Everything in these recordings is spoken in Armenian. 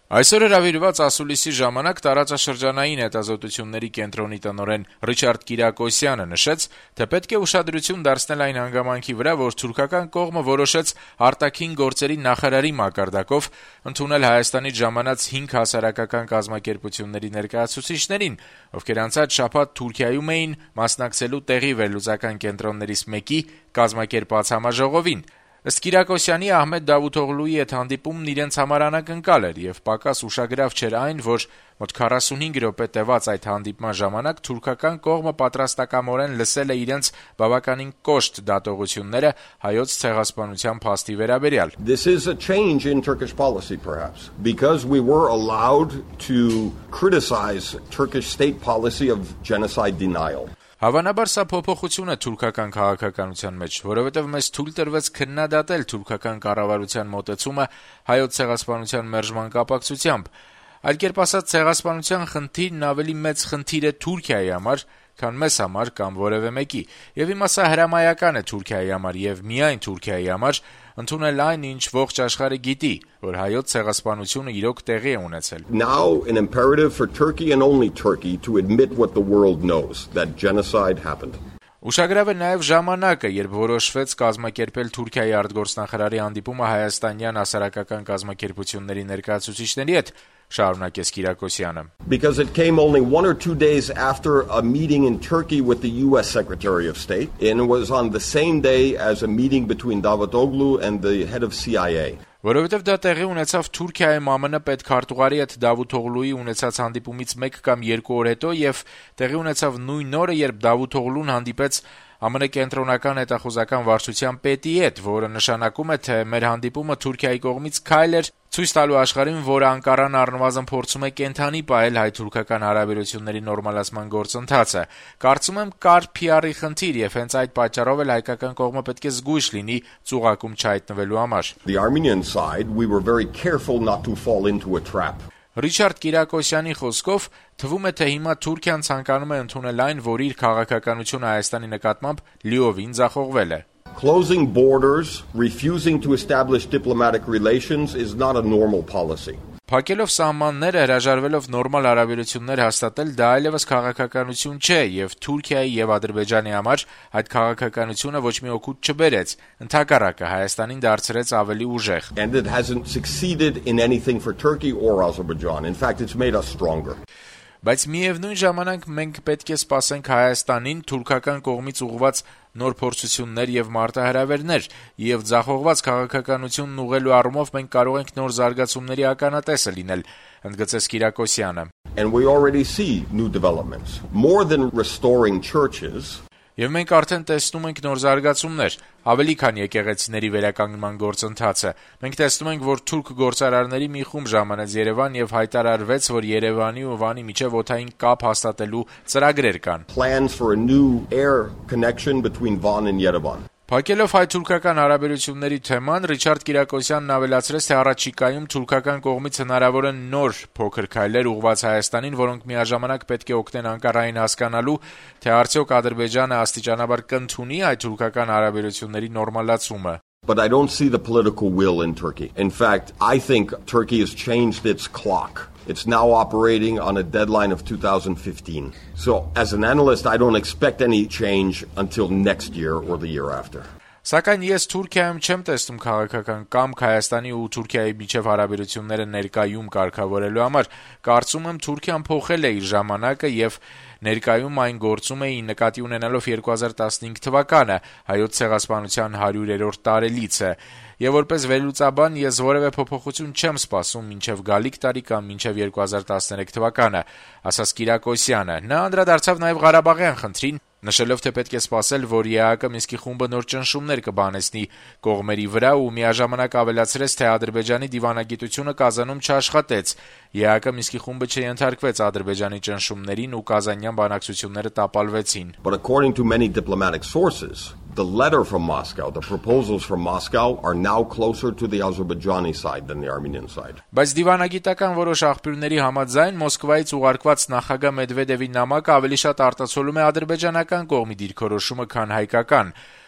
Այսօր հրավիրված ասուլիսի ժամանակ տարածաշրջանային հետազոտությունների կենտրոնի տնօրեն Ռիչարդ Կիրակոսյանը նշեց, թե պետք է ուշադրություն դարձնել այն հանգամանքի վրա, որ թուրքական կողմը որոշեց արտաքին գործերի նախարարի մակարդակով ընդունել Հայաստանից ժամանած 5 հասարակական կազմակերպությունների ներկայացուցիչներին, ովքեր անցած շաբաթ Թուրքիայում էին մասնակցելու տեղի վերլուծական կենտրոններից մեկի կազմակերպած համաժողովին։ Ըստ Կիրակոսյանի, Ահմեդ Դավութօղլուի հետ հանդիպումն իրենց համար անակնկալ էր եւ պակաս ուշագրավ չէր այն, որ մոտ 45 րոպե տևած այդ հանդիպման ժամանակ թուրքական կողմը պատրաստակամորեն լսել է իրենց բավականին կոշտ դատողությունները հայոց ցեղասպանության փաստի վերաբերյալ. This is a change in Turkish policy perhaps because we were allowed to criticize Turkish state policy of genocide denial. Հավանաբար սա փոփոխություն է թուրքական քաղաքականության մեջ, որովհետև մեզ թույլ տրվեց քննադատել թուրքական կառավարության մոտեցումը հայոց ցեղասպանության մերժման կապակցությամբ։ Այլ կերպ ասած, ցեղասպանության խնդիրն ավելի մեծ խնդիր է Թուրքիայի համար, քան մեզ համար կամ որևէ մեկի։ Եվ հիմա սա հրամայական է Թուրքիայի համար եւ միայն Թուրքիայի համար ընդունել այն, ինչ ողջ աշխարհը գիտի, որ հայոց ցեղասպանությունը իրոք տեղի է ունեցել։ Now an imperative for Turkey and only Turkey to admit what the world knows, that genocide happened. Ուշագրավ է նաև ժամանակը, երբ որոշվեց կազմակերպել Թուրքիայի արտգործնախարարի հանդիպումը հայաստանյան հասարակական կազմակերպությունների ներկայացուցիչների հետ, շարունակեց Կիրակոսյանը. Because it came only 1 or 2 days after a meeting in Turkey with the US Secretary of State, and it was on the same day as a meeting between Davutoglu and the head of CIA. Որովհետև դա տեղի ունեցավ Թուրքիայում ԱՄՆ պետքարտուղարի հետ Դավութօղլուի ունեցած հանդիպումից 1 կամ 2 օր հետո եւ տեղի ունեցավ նույն օրը, երբ Դավութօղլուն հանդիպեց ԱՄՆ կենտրոնական հետախուզական վարչության պետի հետ, որը նշանակում է, թե մեր հանդիպումը Թուրքիայի կողմից քայլ էր ցույց տալու աշխարհին, որ Անկարան առնվազն փորձում է կենթանի պահել հայ-թուրքական հարաբերությունների նորմալացման գործընթացը։ Կարծում եմ, կար PR-ի խնդիր եւ հենց այդ պատճառով էլ հայկական կողմը պետք է զգույշ լինի ծուղակում չհայտնվելու համար։ The Armenian side, we were very careful not to fall into a trap. Ռիչարդ Կիրակոսյանի խոսքով թվում է, թե հիմա Թուրքիան ցանկանում է ընդունել այն, որ իր քաղաքականությունը Հայաստանի նկատմամբ լիովին ձախողվել է։ Closing borders, refusing to establish diplomatic relations is not a normal policy. Փակելով սահմանները, հրաժարվելով նորմալ հարաբերություններ հաստատել, դա այլևս քաղաքականություն չէ եւ Թուրքիայի եւ Ադրբեջանի համար այդ քաղաքականությունը ոչ մի օգուտ չբերեց, ընդհակառակը Հայաստանին դարձրեց ավելի ուժեղ։ And it hasn't succeeded in anything for Turkey or Azerbaijan. In fact, it's made us stronger. Բայց միևնույն ժամանակ մենք պետք է սպասենք Հայաստանին թուրքական կողմից ուղղված նոր փորձություններ եւ մարտահրավերներ, եւ ձախողված քաղաքականությունն ուղղելու առումով մենք կարող ենք նոր զարգացումների ականատեսը լինել, ընդգծեց Կիրակոսյանը։ And we already see new developments. More than restoring churches, Եվ մենք արդեն տեսնում ենք նոր զարգացումներ, ավելի քան եկեղեցիների վերականգնման գործընթացը։ Մենք տեսնում ենք, որ թուրք գործարարների մի խումբ ժամանեց Երևան եւ հայտարարվեց, որ Երևանի ու Վանի միջև օդային կապ հաստատելու ծրագրեր կան։ plans for a new air connection between Van and Yerevan. Փակելով հայ-թուրքական հարաբերությունների թեման, Ռիչարդ Կիրակոսյանն ավելացրեց, թե առաջիկայում թուրքական կողմից հնարավոր են նոր փոքր քայլեր ուղղված Հայաստանին, որոնք միաժամանակ պետք է օգնեն Անկարային հասկանալու, թե արդյոք Ադրբեջանը աստիճանաբար կընդունի հայ-թուրքական հարաբերությունների նորմալացումը։ But I don't see the political will in Turkey. In fact, I think Turkey has changed its clock. It's now operating on a deadline of 2015. So, as an analyst, I don't expect any change until next year or the year after. Սակայն ես Թուրքիայում չեմ տեսնում քաղաքական կամք Հայաստանի ու Թուրքիայի միջև հարաբերությունները ներկայում կարգավորելու համար։ Կարծում եմ Թուրքիան փոխել է իր ժամանակը եւ ներկայում այն գործում է նկատի ունենալով 2015 թվականը, հայոց ցեղասպանության 100-րդ տարելիցը։ Եվ որպես վերլուծաբան ես որևէ փոփոխություն չեմ սպասում մինչև գալիք տարի կամ մինչև 2013 թվականը, ասաց Կիրակոսյանը։ Նա անդրադարձավ նաև Ղարաբաղյան խնդրին, նշելով, թե պետք է սպասել, որ ԵԱՀԿ Մինսկի խումբը նոր ճնշումներ կբանեցնի կողմերի վրա ու միաժամանակ ավելացրեց, թե Ադրբեջանի դիվանագիտությունը Կազանում չաշխատեց։ ԵԱՀԿ Մինսկի խումբը չենթարկվեց Ադրբեջանի ճնշումներին ու կազանյան բանակցությունները տապալվեցին։ But according to many diplomatic sources, the letter from Moscow, the proposals from Moscow are now closer to the Azerbaijani side than the Armenian side. Բայց դիվանագիտական որոշ աղբյուրների համաձայն Մոսկվայից ուղարկված նախագահ Մեդվեդևի նամակը ավելի շատ արտացոլում է ադրբեջանական կողմի դիրքորոշումը, քան հայկական։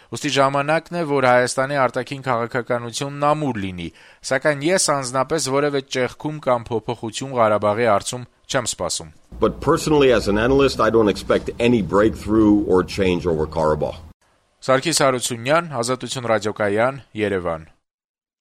Ուստի ժամանակն է, որ Հայաստանի արտաքին քաղաքականությունն ամուր լինի, սակայն ես անձնապես որևէ ճեղքում կամ փոփոխություն Ղարաբաղի հարցում չեմ սպասում։ But personally, as an analyst, I don't expect any breakthrough or change over Karabakh. Սարգիս Հարությունյան, Ազատություն ռադիոկայան, Երևան։